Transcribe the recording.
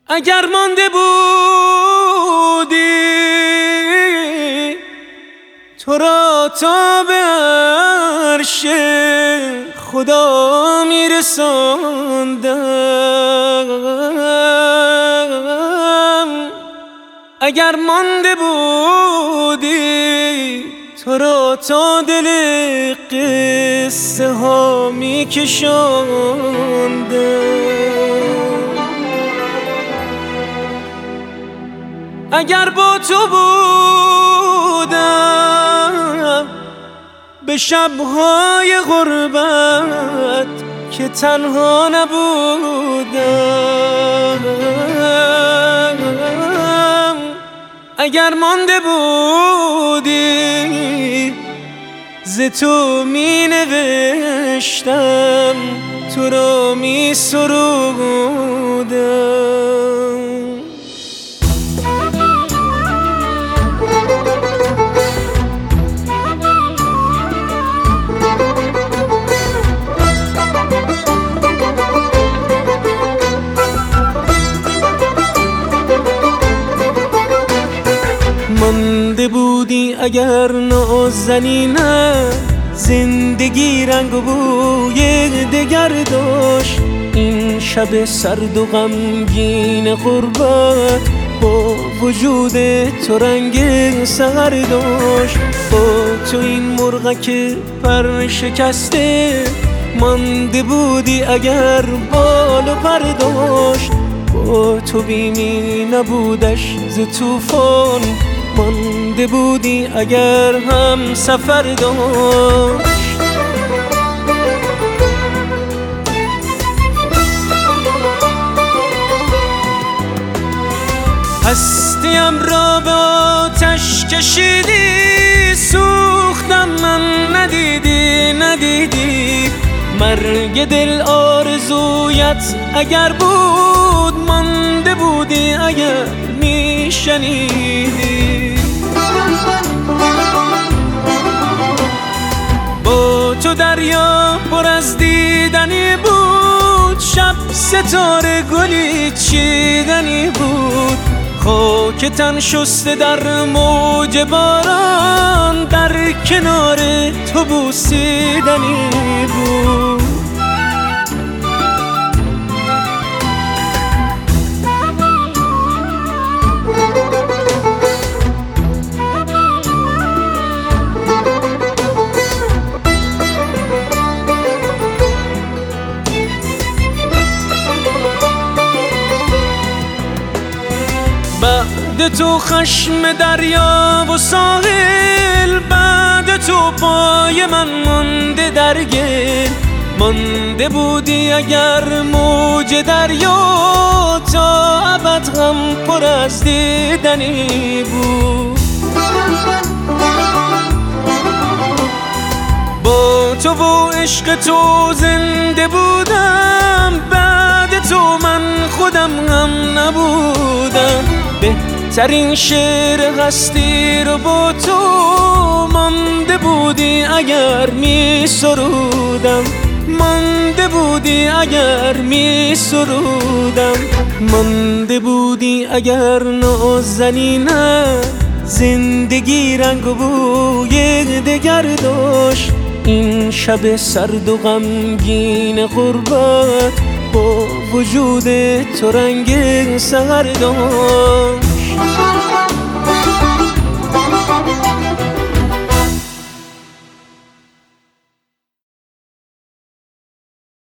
اگر مانده بودی تو را تا به عرش خدا میرساندم. اگر مانده بودی تو را تا دل قصه ها میکشاندم. اگر با تو بودم به شبهای غربت که تنها نبودم. اگر مانده بودی ز تو می نوشتم تو را می سرودم. مانده بودی اگر نازنینم زندگی رنگ و بوی دگر داشت. این شب سرد و غمگین غربت با وجود تو رنگ سحر داشت. با تو این مرغک پر شکسته مانده بودی اگر بال و پر داشت. با تو بیمی نبودش ز طوفان مانده بودی اگر هم سفر داشت. هستیم را به آتش کشیدی سوختم من ندیدی مرگ دل آرزویت اگر بود مانده بودی اگر میشنیدی. با تو دریا پر از دیدنی بود شب ستاره گلی چیدنی بود. خاک تن شسته در موج باران در کنار تو بوسیدنی بود. بعد تو خشم دریا و ساحل بعد تو پای من مانده در گل. مانده بودی اگر موج دریا تا ابد غم پر از دیدنی بود. با تو و عشق تو زنده بودم بعد تو من خودم هم نبودم. بهترین شعر هستی رو با تو مانده بودی اگر می سرودم. مانده بودی اگر می سرودم. مانده بودی اگر نازنینم زندگی رنگ و بوی دگر داشت. این شب سرد و غمگین غربت با وجود تو رنگ سحر داشت.